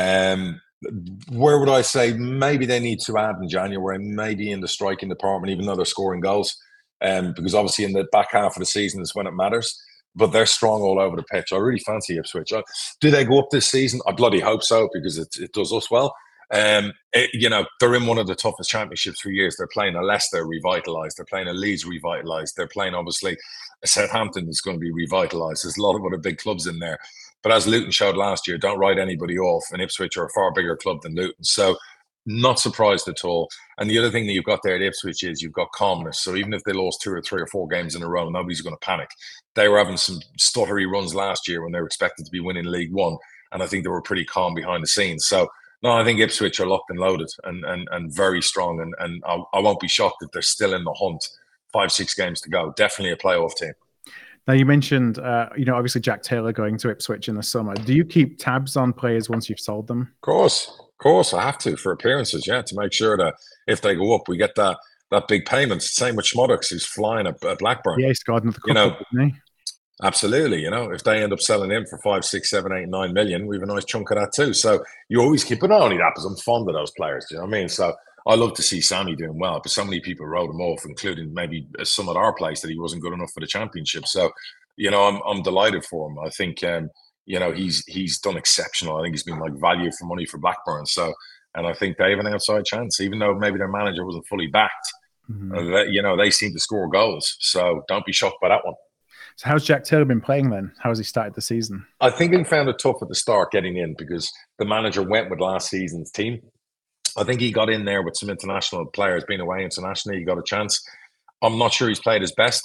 Speaker 2: Where would I say maybe they need to add in January, maybe in the striking department, even though they're scoring goals, because obviously in the back half of the season is when it matters. But they're strong all over the pitch. I really fancy Ipswich. Do they go up this season? I bloody hope so, because it does us well. They're in one of the toughest championships for years. They're playing a Leicester revitalised. They're playing a Leeds revitalised. They're playing, obviously, a Southampton is going to be revitalised. There's a lot of other big clubs in there. But as Luton showed last year, don't write anybody off. And Ipswich are a far bigger club than Luton. So not surprised at all. And the other thing that you've got there at Ipswich is you've got calmness. So even if they lost 2 or 3 or 4 games in a row, nobody's going to panic. They were having some stuttery runs last year when they were expected to be winning League One. And I think they were pretty calm behind the scenes. So, no, I think Ipswich are locked and loaded and very strong. And I won't be shocked if they're still in the hunt. 5, 6 games to go. Definitely a playoff team.
Speaker 1: Now, you mentioned, obviously Jack Taylor going to Ipswich in the summer. Do you keep tabs on players once you've sold them?
Speaker 2: Of course, I have to for appearances, to make sure that if they go up, we get that big payment. Same with Schmoddix, who's flying at Blackburn.
Speaker 1: Yeah, he's got another couple, didn't he?
Speaker 2: Absolutely. If they end up selling him for 5, 6, 7, 8, 9 million, we have a nice chunk of that too. So you always keep, but not only that, because I'm fond of those players. Do you know what I mean? So I love to see Sammy doing well, but so many people wrote him off, including maybe some at our place, that he wasn't good enough for the Championship. So, I'm delighted for him. I think, he's done exceptional. I think he's been like value for money for Blackburn. So, and I think they have an outside chance, even though maybe their manager wasn't fully backed. Mm-hmm. They seem to score goals. So don't be shocked by that one.
Speaker 1: So how's Jack Taylor been playing then? How has he started the season?
Speaker 2: I think he found it tough at the start getting in because the manager went with last season's team. I think he got in there with some international players being away internationally. He got a chance. I'm not sure he's played his best,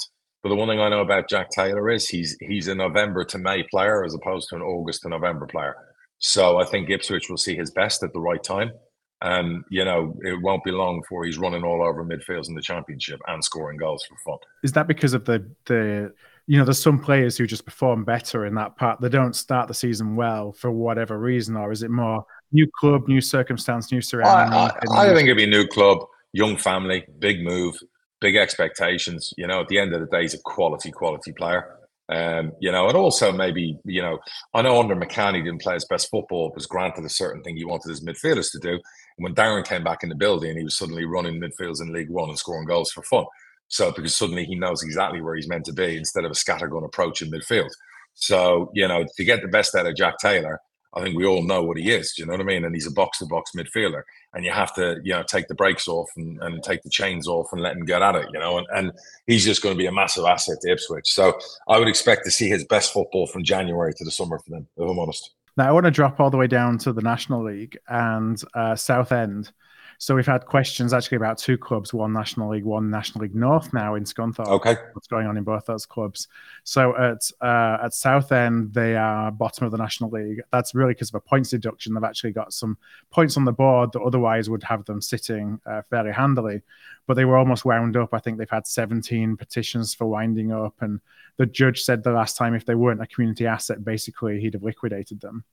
Speaker 2: But the one thing I know about Jack Taylor is he's a November to May player as opposed to an August to November player. So I think Ipswich will see his best at the right time. And, it won't be long before he's running all over midfields in the Championship and scoring goals for fun.
Speaker 1: Is that because of the there's some players who just perform better in that part? They don't start the season well for whatever reason, or is it more new club, new circumstance, new surroundings?
Speaker 2: I think it'd be a new club, young family, big move, big expectations. At the end of the day, he's a quality player. And also maybe, I know under McCann he didn't play his best football, was granted a certain thing he wanted his midfielders to do. And when Darren came back in the building, he was suddenly running midfields in League One and scoring goals for fun. So because suddenly he knows exactly where he's meant to be instead of a scattergun approach in midfield. So, to get the best out of Jack Taylor, I think we all know what he is. Do you know what I mean? And he's a box-to-box midfielder. And you have to, take the brakes off and take the chains off and let him get at it, And he's just going to be a massive asset to Ipswich. So I would expect to see his best football from January to the summer for them, if I'm honest.
Speaker 1: Now, I want to drop all the way down to the National League and Southend. So we've had questions actually about two clubs, one National League, one National League North now in Scunthorpe.
Speaker 2: Okay.
Speaker 1: What's going on in both those clubs. So at Southend, they are bottom of the National League. That's really because of a points deduction. They've actually got some points on the board that otherwise would have them sitting fairly handily. But they were almost wound up. I think they've had 17 petitions for winding up. And the judge said the last time if they weren't a community asset, basically he'd have liquidated them.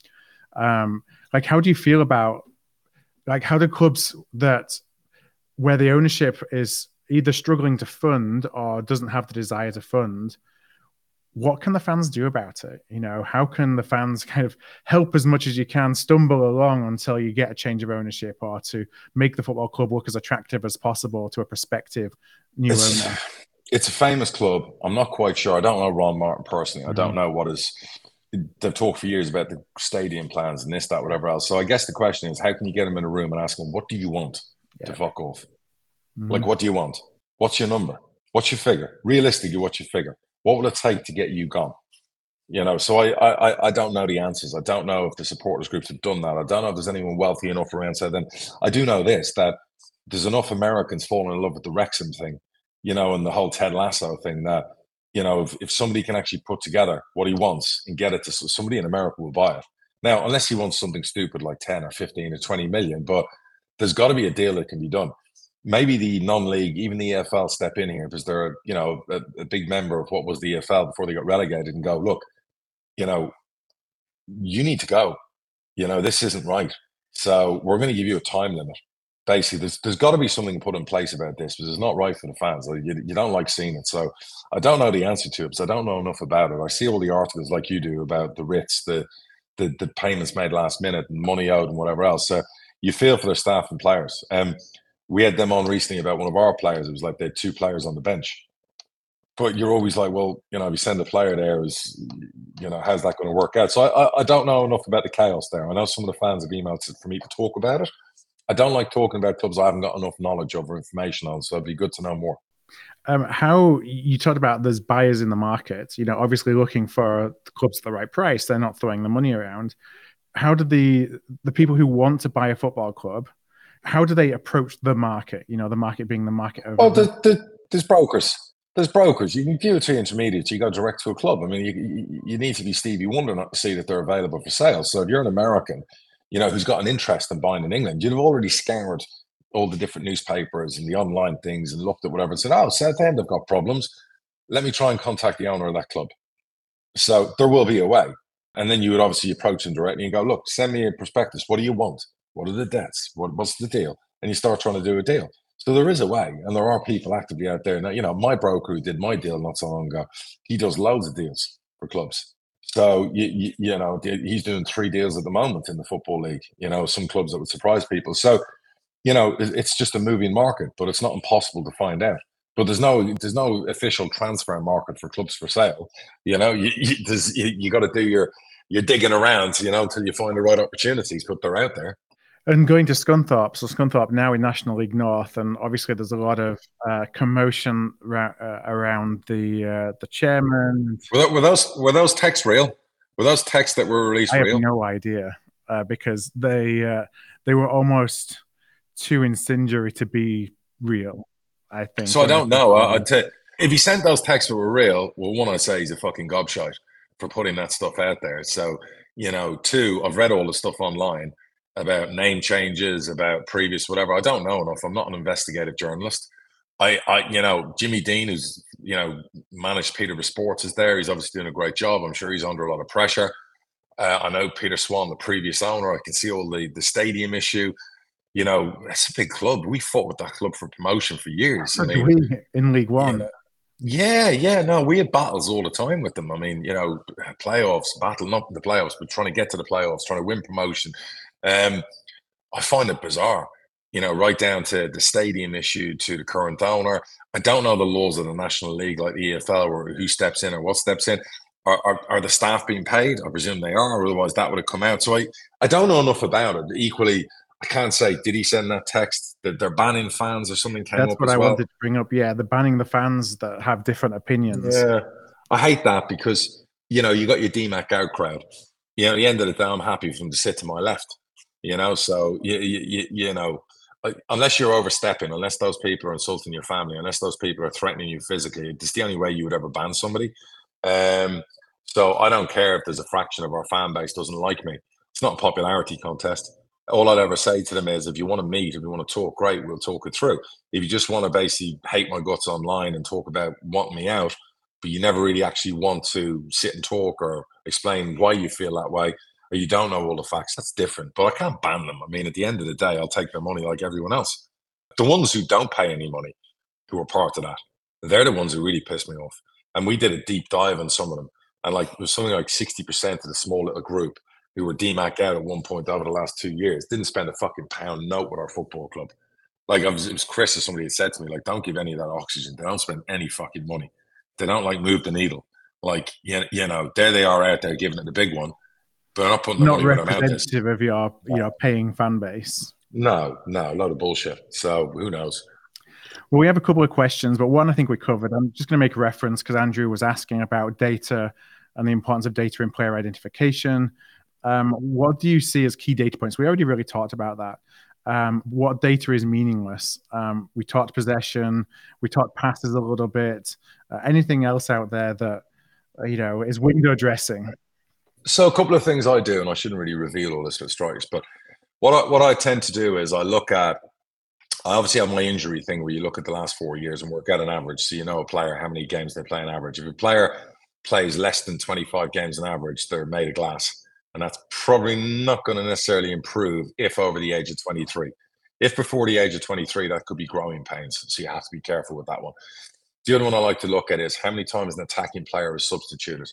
Speaker 1: How do you feel about how do clubs where the ownership is either struggling to fund or doesn't have the desire to fund, what can the fans do about it? How can the fans kind of help as much as you can, stumble along until you get a change of ownership or to make the football club look as attractive as possible to a prospective new owner?
Speaker 2: It's a famous club. I'm not quite sure. I don't know Ron Martin personally. I don't know what is... They've talked for years about the stadium plans and this, that, whatever else. So I guess the question is, how can you get them in a room and ask them, what do you want to fuck off? What do you want? What's your number? What's your figure? Realistically, what's your figure? What will it take to get you gone? So I don't know the answers. I don't know if the supporters groups have done that. I don't know if there's anyone wealthy enough around. So then I do know this, that there's enough Americans falling in love with the Wrexham thing, and the whole Ted Lasso thing that, if somebody can actually put together what he wants and get it to somebody in America will buy it. Now, unless he wants something stupid like 10 or 15 or 20 million, but there's got to be a deal that can be done. Maybe the non-league, even the EFL step in here because they're, a big member of what was the EFL before they got relegated and go, look, you need to go. This isn't right. So we're going to give you a time limit. Basically, there's got to be something put in place about this because it's not right for the fans. You don't like seeing it. So I don't know the answer to it because I don't know enough about it. I see all the articles like you do about the writs, the payments made last minute and money owed and whatever else. So you feel for their staff and players. We had them on recently about one of our players. It was like they had two players on the bench. But you're always like, well, if you send a player there, how's that going to work out? So I don't know enough about the chaos there. I know some of the fans have emailed for me to talk about it. I don't like talking about clubs I haven't got enough knowledge of or information on, so it'd be good to know more.
Speaker 1: How you talked about there's buyers in the market, obviously looking for the clubs at the right price. They're not throwing the money around. How do the people who want to buy a football club, how do they approach the market? The market being the market of...
Speaker 2: Well, there's brokers. There's brokers. You can give it to intermediates. You go direct to a club. I mean, you need to be Stevie Wonder not to see that they're available for sale. So if you're an American, who's got an interest in buying in England, you'd have already scoured all the different newspapers and the online things and looked at whatever and said, oh, Southend have got problems. Let me try and contact the owner of that club. So there will be a way. And then you would obviously approach them directly and go, look, send me a prospectus. What do you want? What are the debts? What's the deal? And you start trying to do a deal. So there is a way. And there are people actively out there. Now, my broker who did my deal not so long ago, he does loads of deals for clubs. So, he's doing 3 deals at the moment in the Football League, some clubs that would surprise people. So, it's just a moving market, but it's not impossible to find out. But there's no official transfer market for clubs for sale. You got to do your digging around, until you find the right opportunities, but they're out there.
Speaker 1: And going to Scunthorpe, so Scunthorpe now in National League North, and obviously there's a lot of commotion around the chairman.
Speaker 2: Were those texts real? Were those texts that were released real?
Speaker 1: I have no idea because they were almost too incendiary to be real, I think.
Speaker 2: So I don't know. if he sent those texts that were real, well, one, I'd say he's a fucking gobshite for putting that stuff out there. So, two, I've read all the stuff online about name changes, about previous whatever. I don't know enough. I'm not an investigative journalist. Jimmy Dean, who's managed Peterborough Sports, is there. He's obviously doing a great job. I'm sure he's under a lot of pressure. I know Peter Swan, the previous owner. I can see all the stadium issue. It's a big club. We fought with that club for promotion for years. I mean,
Speaker 1: in League One.
Speaker 2: Yeah. No, we had battles all the time with them. I mean, playoffs, not the playoffs, but trying to get to the playoffs, trying to win promotion. I find it bizarre, right down to the stadium issue, to the current owner. I don't know the laws of the National League, like the EFL, or who steps in or what steps in. Are the staff being paid? I presume they are, otherwise that would have come out. So I don't know enough about it. Equally, I can't say, did he send that text that they're banning fans or something came
Speaker 1: That's
Speaker 2: up
Speaker 1: what
Speaker 2: as
Speaker 1: I
Speaker 2: well?
Speaker 1: wanted to bring up. Yeah, they're banning the fans that have different opinions.
Speaker 2: Yeah, I hate that because, you got your DMAC out crowd. At the end of the day, I'm happy for them to sit to my left, so, unless you're overstepping, unless those people are insulting your family, unless those people are threatening you physically, it's the only way you would ever ban somebody. So I don't care if there's a fraction of our fan base doesn't like me. It's not a popularity contest. All I'd ever say to them is, if you want to meet, if you want to talk, great, we'll talk it through. If you just want to basically hate my guts online and talk about wanting me out, but you never really actually want to sit and talk or explain why you feel that way, or you don't know all the facts, that's different. But I can't ban them. I mean, at the end of the day, I'll take their money like everyone else. The ones who don't pay any money, who are part of that, they're the ones who really piss me off. And we did a deep dive on some of them. And it was something like 60% of the small little group who were DMAC out at one point over the last 2 years didn't spend a fucking pound note with our football club. It was Chris or somebody had said to me, don't give any of that oxygen. They don't spend any fucking money. They don't move the needle. There they are out there giving it the big one, but they're not putting the money where their mouth is.
Speaker 1: Not representative of your paying fan base.
Speaker 2: No, a load of bullshit. So who knows?
Speaker 1: Well, we have a couple of questions, but one I think we covered. I'm just going to make a reference because Andrew was asking about data and the importance of data in player identification. What do you see as key data points? We already really talked about that. What data is meaningless? We talked possession. We talked passes a little bit. Anything else out there that, is window dressing?
Speaker 2: So a couple of things I do, and I shouldn't really reveal all this for strikers, but what I tend to do is I obviously have my injury thing where you look at the last 4 years and work out an average. So a player, how many games they play on average. If a player plays less than 25 games on average, they're made of glass. And that's probably not going to necessarily improve if over the age of 23. If before the age of 23, that could be growing pains. So you have to be careful with that one. The other one I like to look at is how many times an attacking player is substituted.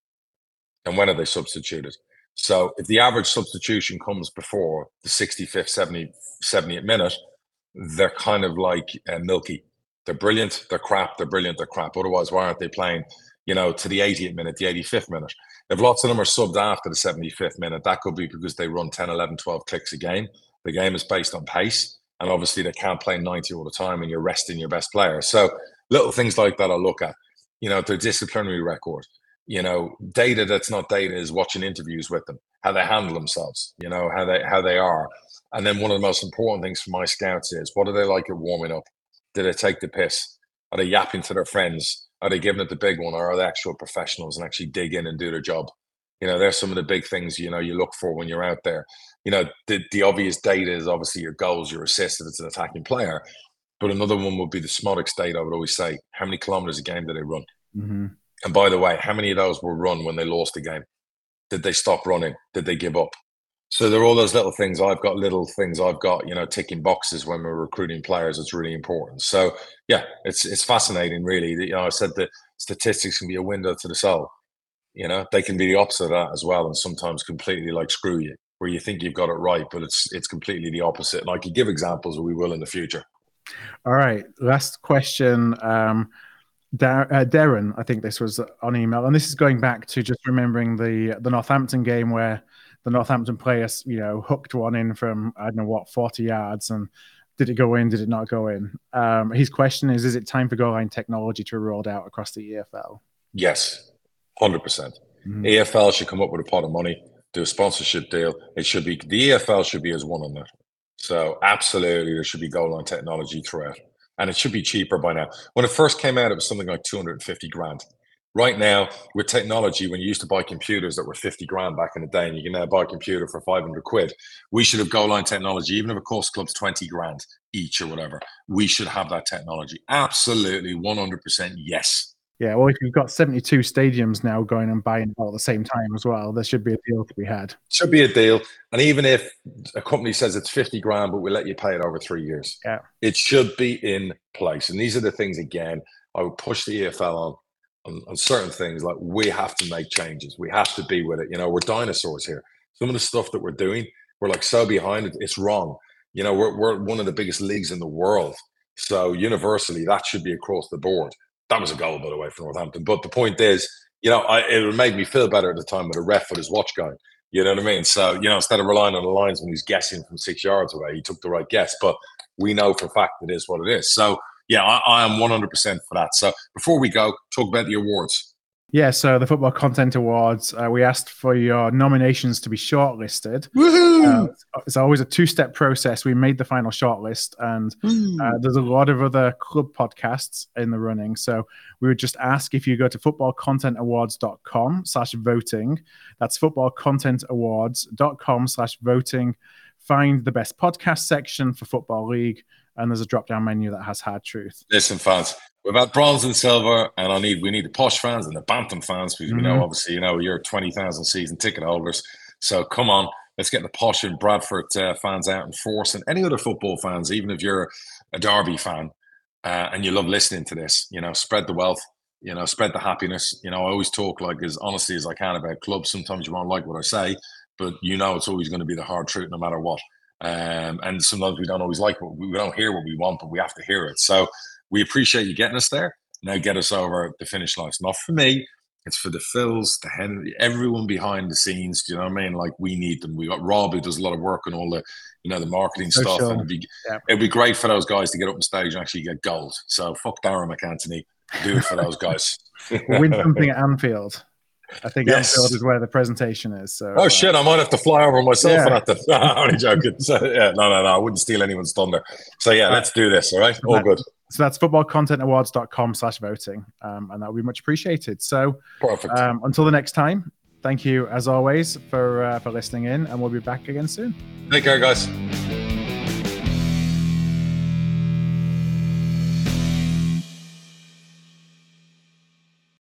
Speaker 2: And when are they substituted? So if the average substitution comes before the 65th, 70th minute, they're kind of like milky. They're brilliant, they're crap, they're brilliant, they're crap. Otherwise, why aren't they playing, to the 80th minute, the 85th minute? If lots of them are subbed after the 75th minute, that could be because they run 10, 11, 12 clicks a game. The game is based on pace. And obviously they can't play 90 all the time and you're resting your best player. So little things like that I'll look at. Their disciplinary record. Data that's not data is watching interviews with them, how they handle themselves, how they are. And then one of the most important things for my scouts is, what are they like at warming up? Do they take the piss? Are they yapping to their friends? Are they giving it the big one, or are they actual professionals and actually dig in and do their job? There's some of the big things, you look for when you're out there. The obvious data is obviously your goals, your assists if it's an attacking player. But another one would be the SMOTIC data. I would always say, how many kilometers a game do they run?
Speaker 1: Mm-hmm.
Speaker 2: And by the way, how many of those were run when they lost the game? Did they stop running? Did they give up? So there are all those little things. I've got ticking boxes when we're recruiting players. It's really important. So yeah, it's fascinating, really. I said that statistics can be a window to the soul. They can be the opposite of that as well, and sometimes completely screw you, where you think you've got it right, but it's completely the opposite. And I could give examples, we will in the future.
Speaker 1: All right, last question. Darren, I think this was on email, and this is going back to just remembering the Northampton game where the Northampton players, hooked one in from, 40 yards, and did it go in, did it not go in? His question is it time for goal line technology to be rolled out across the EFL?
Speaker 2: Yes, 100%. Mm-hmm. EFL should come up with a pot of money, do a sponsorship deal. The EFL should be as one on that. So absolutely, there should be goal line technology throughout. and it should be cheaper by now. When it first came out, it was something like 250 grand. Right now, with technology, when you used to buy computers that were 50 grand back in the day, and you can now buy a computer for 500 quid, we should have goal line technology, even if it costs clubs 20 grand each or whatever. We should have that technology. Absolutely, 100% yes.
Speaker 1: Yeah, well, if you've got 72 stadiums now going and buying all at the same time as well, there should be a deal to be had.
Speaker 2: Should be a deal. And even if a company says it's 50 grand, but we'll let you pay it over 3 years, it should be in place. And these are the things, again, I would push the EFL on certain things. Like, we have to make changes. We have to be with it. We're dinosaurs here. Some of the stuff that we're doing, we're like so behind it. It's wrong. We're one of the biggest leagues in the world. So universally, that should be across the board. That was a goal, by the way, for Northampton. But the point is, it would make me feel better at the time with a ref with his watch going. You know what I mean? So, instead of relying on the linesman who's guessing from 6 yards away, he took the right guess. But we know for a fact it is what it is. So, yeah, I am 100% for that. So before we go, talk about the awards.
Speaker 1: Yeah, so the Football Content Awards, we asked for your nominations to be shortlisted. It's always a two-step process. We made the final shortlist, and there's a lot of other club podcasts in the running. So we would just ask if you go to footballcontentawards.com/voting. That's footballcontentawards.com/voting. Find the best podcast section for Football League, and there's a drop-down menu that has Hard Truth.
Speaker 2: Listen, fans, we've had bronze and silver, and we need the posh fans and the Bantam fans, because we know, obviously, you're 20,000 season ticket holders. So come on, let's get the posh and Bradford fans out in force, and any other football fans, even if you're a Derby fan and you love listening to this, spread the wealth, spread the happiness. I always talk like as honestly as I can about clubs. Sometimes you won't like what I say, but it's always going to be the hard truth no matter what. And sometimes we don't always like we don't hear what we want, but we have to hear it. So we appreciate you getting us there. Now get us over the finish line. It's not for me. It's for the Phils, the Henry, everyone behind the scenes. Do you know what I mean? Like, we need them. We got Rob, who does a lot of work on all the, the marketing stuff.
Speaker 1: Sure.
Speaker 2: And it'd be great for those guys to get up on stage and actually get gold. So fuck Darren McAntony. Do it for those guys.
Speaker 1: We'll win something at Anfield. I think Anfield is where the presentation is. So,
Speaker 2: shit! I might have to fly over myself and have to. I'm only joking. So, no. I wouldn't steal anyone's thunder. So let's do this. All right, all good.
Speaker 1: So that's footballcontentawards.com/voting, and that would be much appreciated. So
Speaker 2: perfect.
Speaker 1: Until the next time, thank you as always for listening in, and we'll be back again soon.
Speaker 2: Take care, guys.